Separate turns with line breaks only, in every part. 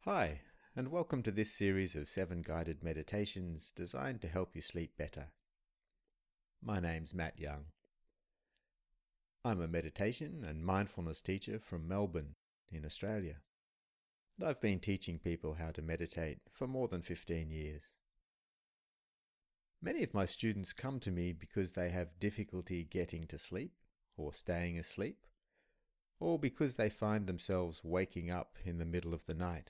Hi, and welcome to this series of 7 guided meditations designed to help you sleep better. My name's Matt Young. I'm a meditation and mindfulness teacher from Melbourne in Australia, and I've been teaching people how to meditate for more than 15 years. Many of my students come to me because they have difficulty getting to sleep or staying asleep, or because they find themselves waking up in the middle of the night.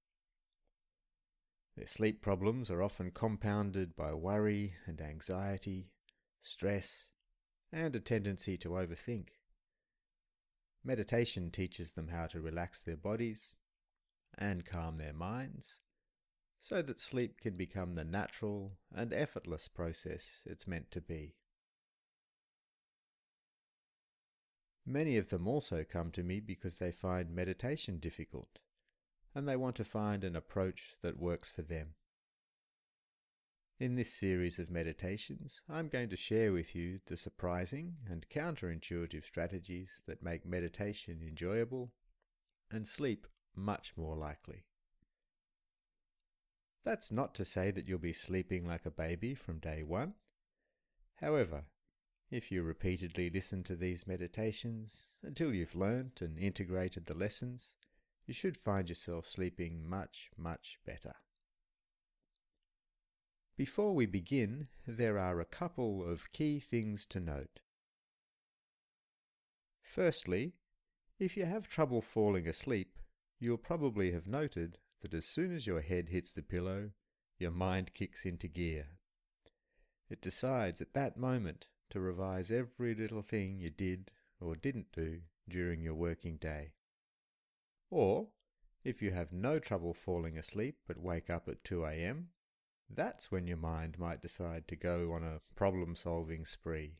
Their sleep problems are often compounded by worry and anxiety, stress, and a tendency to overthink. Meditation teaches them how to relax their bodies and calm their minds so that sleep can become the natural and effortless process it's meant to be. Many of them also come to me because they find meditation difficult, and they want to find an approach that works for them. In this series of meditations, I'm going to share with you the surprising and counterintuitive strategies that make meditation enjoyable and sleep much more likely. That's not to say that you'll be sleeping like a baby from day one. However, if you repeatedly listen to these meditations until you've learnt and integrated the lessons, you should find yourself sleeping much, much better. Before we begin, there are a couple of key things to note. Firstly, if you have trouble falling asleep, you'll probably have noted that as soon as your head hits the pillow, your mind kicks into gear. It decides at that moment to revise every little thing you did or didn't do during your working day. Or, if you have no trouble falling asleep but wake up at 2 a.m., that's when your mind might decide to go on a problem-solving spree.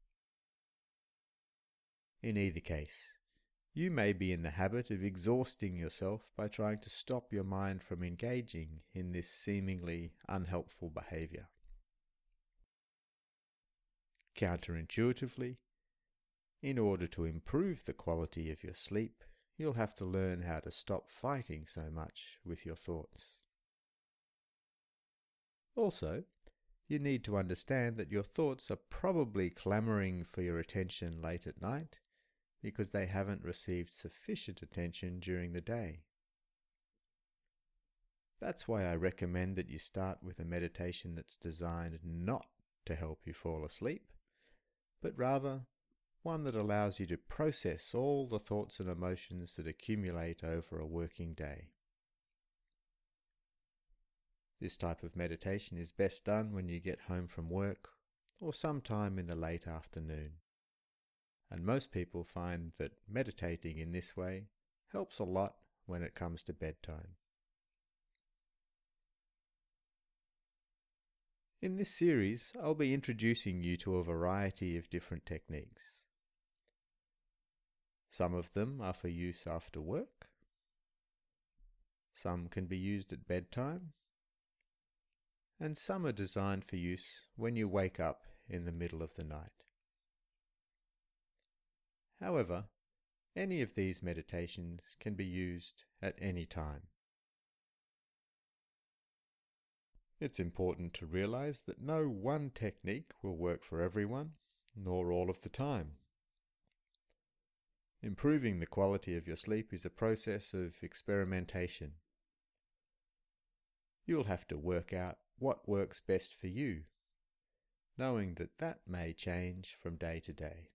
In either case, you may be in the habit of exhausting yourself by trying to stop your mind from engaging in this seemingly unhelpful behavior. Counterintuitively, in order to improve the quality of your sleep, you'll have to learn how to stop fighting so much with your thoughts. Also, you need to understand that your thoughts are probably clamoring for your attention late at night because they haven't received sufficient attention during the day. That's why I recommend that you start with a meditation that's designed not to help you fall asleep, but rather one that allows you to process all the thoughts and emotions that accumulate over a working day. This type of meditation is best done when you get home from work or sometime in the late afternoon. And most people find that meditating in this way helps a lot when it comes to bedtime. In this series, I'll be introducing you to a variety of different techniques. Some of them are for use after work. Some can be used at bedtime. And some are designed for use when you wake up in the middle of the night. However, any of these meditations can be used at any time. It's important to realize that no one technique will work for everyone, nor all of the time. Improving the quality of your sleep is a process of experimentation. You'll have to work out what works best for you, knowing that that may change from day to day.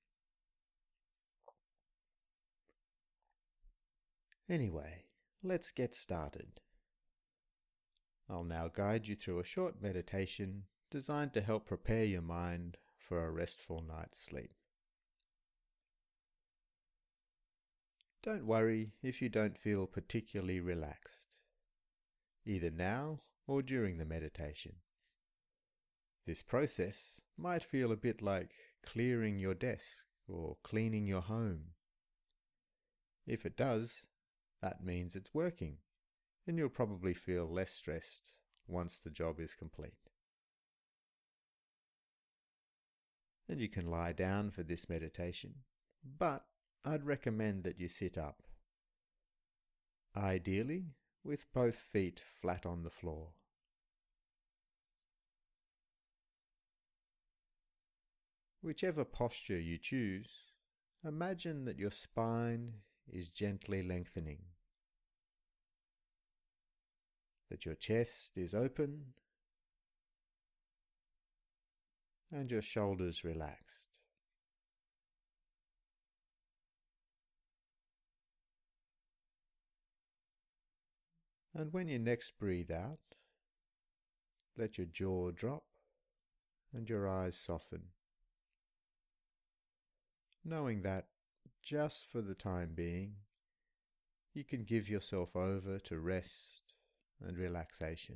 Anyway, let's get started. I'll now guide you through a short meditation designed to help prepare your mind for a restful night's sleep. Don't worry if you don't feel particularly relaxed, either now or during the meditation. This process might feel a bit like clearing your desk or cleaning your home. If it does, that means it's working, and you'll probably feel less stressed once the job is complete. And you can lie down for this meditation, but I'd recommend that you sit up. Ideally, with both feet flat on the floor. Whichever posture you choose, imagine that your spine is gently lengthening, that your chest is open and your shoulders relaxed. And when you next breathe out, let your jaw drop and your eyes soften, knowing that, just for the time being, you can give yourself over to rest and relaxation.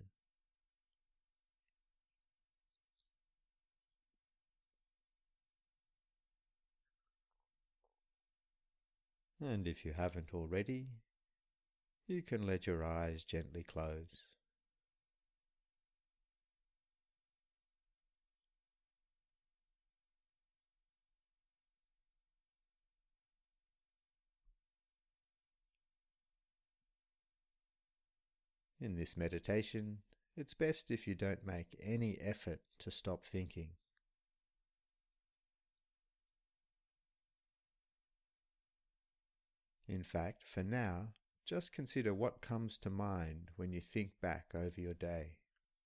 And if you haven't already, you can let your eyes gently close. In this meditation, it's best if you don't make any effort to stop thinking. In fact, for now, just consider what comes to mind when you think back over your day.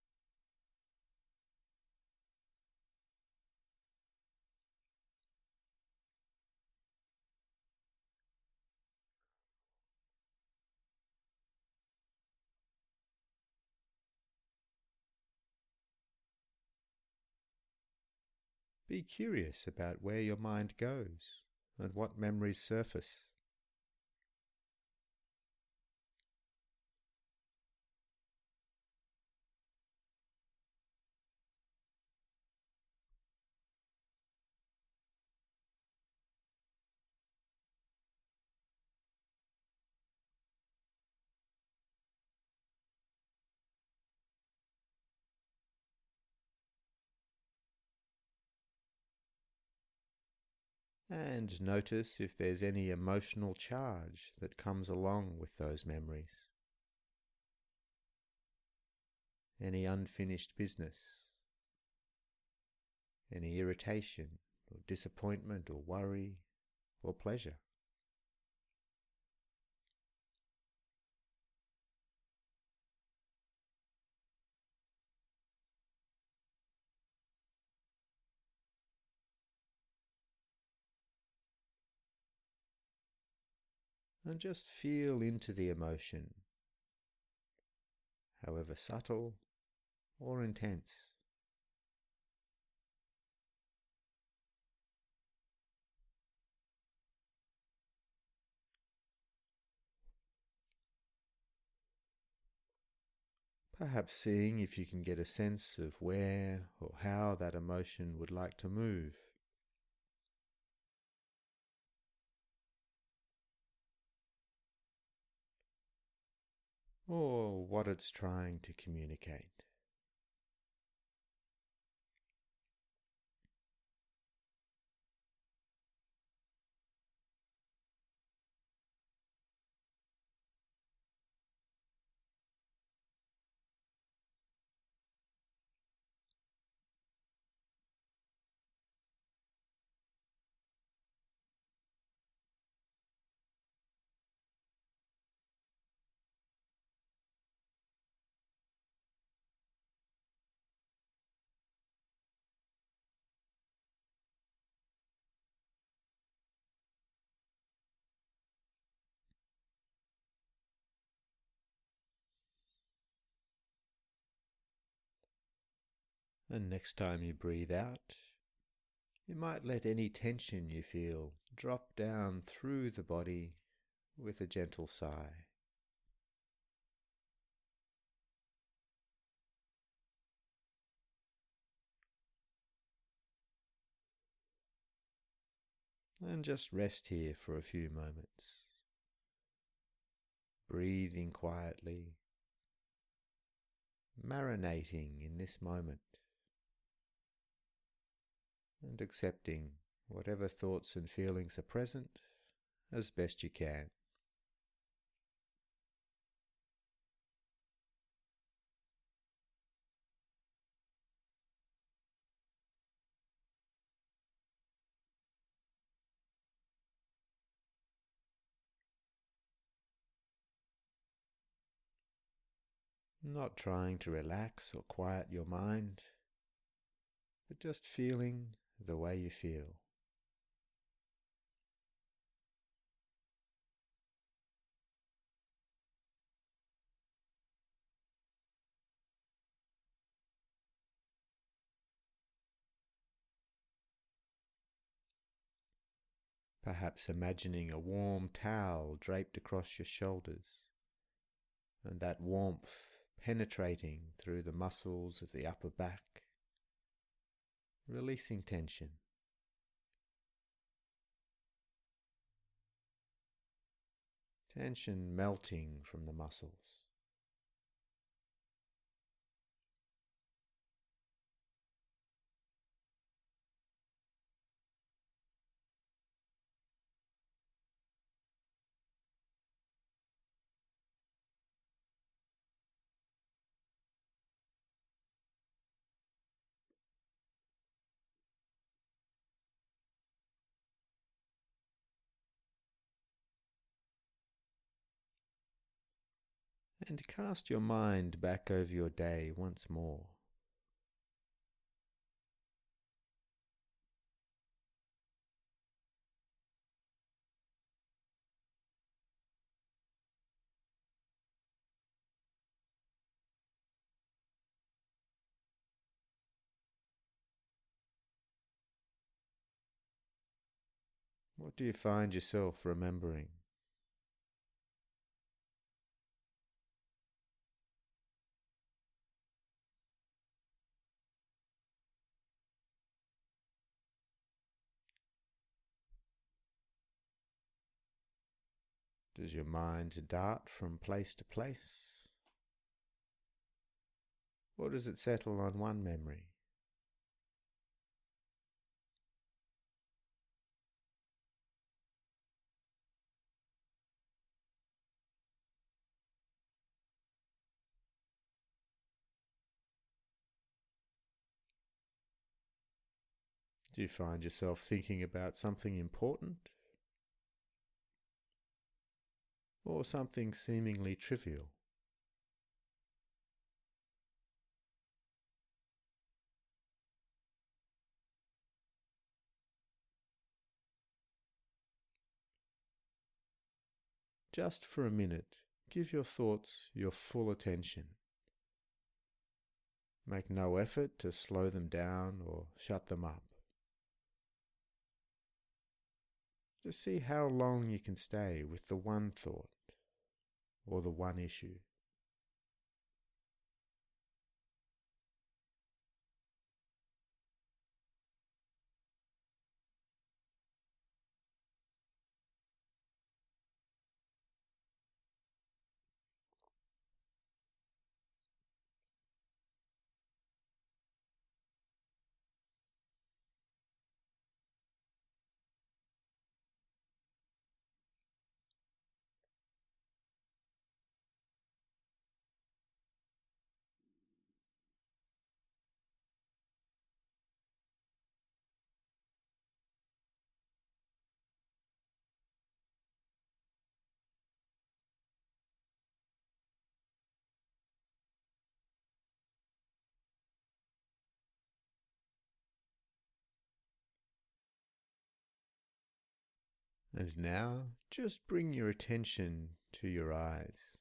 Be curious about where your mind goes and what memories surface. And notice if there's any emotional charge that comes along with those memories. Any unfinished business, any irritation or disappointment or worry or pleasure. And just feel into the emotion, however subtle or intense. Perhaps seeing if you can get a sense of where or how that emotion would like to move. Or what it's trying to communicate. And next time you breathe out, you might let any tension you feel drop down through the body with a gentle sigh. And just rest here for a few moments, breathing quietly, marinating in this moment, and accepting whatever thoughts and feelings are present as best you can. not trying to relax or quiet your mind, but just feeling the way you feel. Perhaps imagining a warm towel draped across your shoulders, and that warmth penetrating through the muscles of the upper back, releasing tension. Tension melting from the muscles. And cast your mind back over your day once more. What do you find yourself remembering? Does your mind dart from place to place? Or does it settle on one memory? Do you find yourself thinking about something important? Or something seemingly trivial? Just for a minute, give your thoughts your full attention. Make no effort to slow them down or shut them up. Just see how long you can stay with the one thought or the one issue. And now, just bring your attention to your eyes.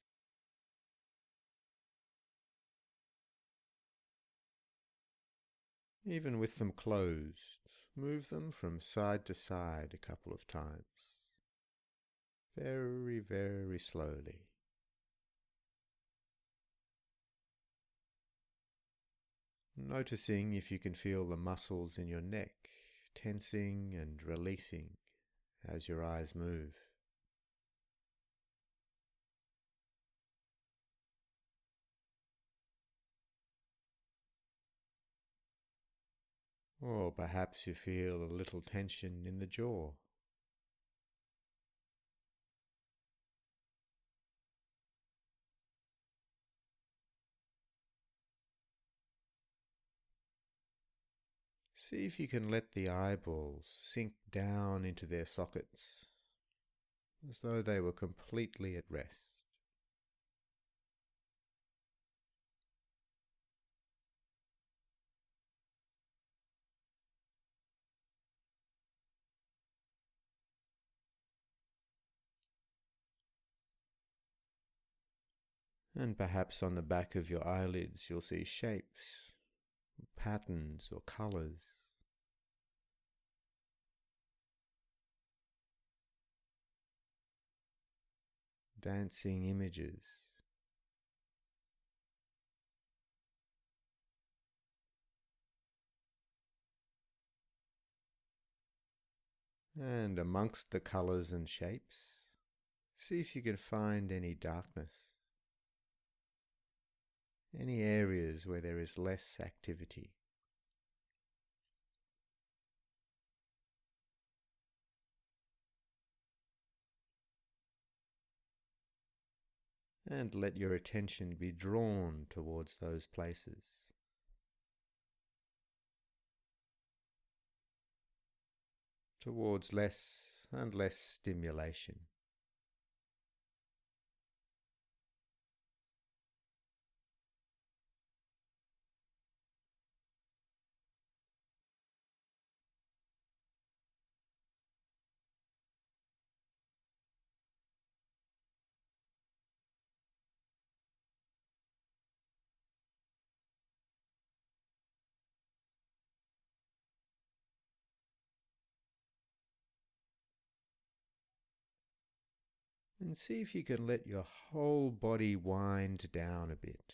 Even with them closed, move them from side to side a couple of times. Very, very slowly. Noticing if you can feel the muscles in your neck tensing and releasing as your eyes move. Or perhaps you feel a little tension in the jaw. See if you can let the eyeballs sink down into their sockets, as though they were completely at rest. And perhaps on the back of your eyelids you'll see shapes, patterns or colours. Dancing images. And amongst the colours and shapes, see if you can find any darkness, any areas where there is less activity. And let your attention be drawn towards those places. Towards less and less stimulation. And see if you can let your whole body wind down a bit,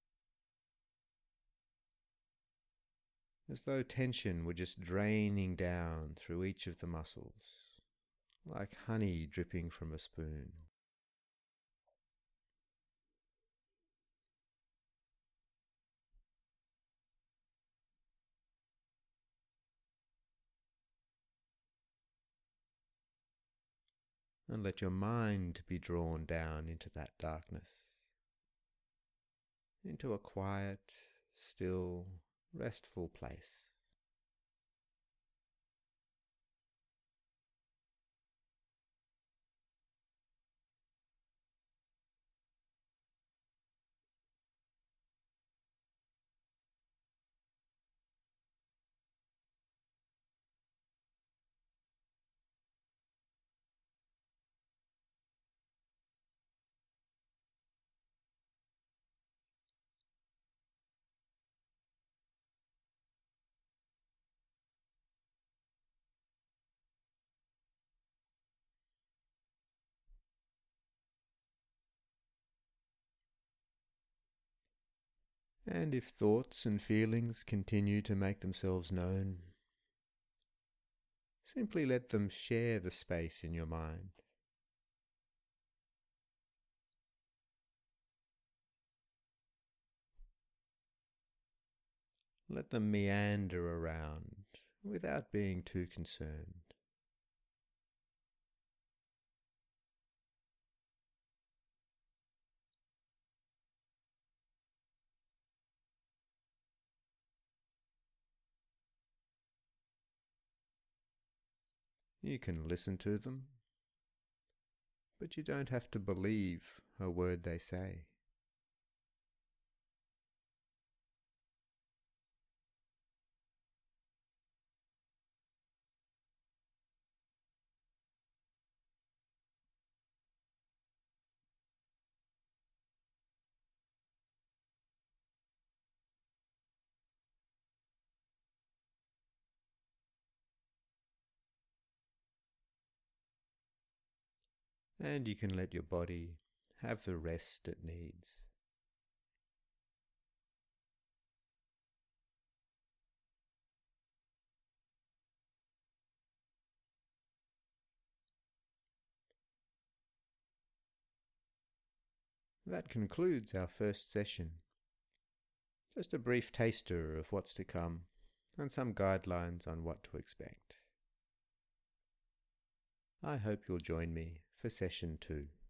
as though tension were just draining down through each of the muscles, like honey dripping from a spoon. And let your mind be drawn down into that darkness, into a quiet, still, restful place. And if thoughts and feelings continue to make themselves known, simply let them share the space in your mind. Let them meander around without being too concerned. You can listen to them, but you don't have to believe a word they say. And you can let your body have the rest it needs. That concludes our first session. Just a brief taster of what's to come and some guidelines on what to expect. I hope you'll join me for session 2.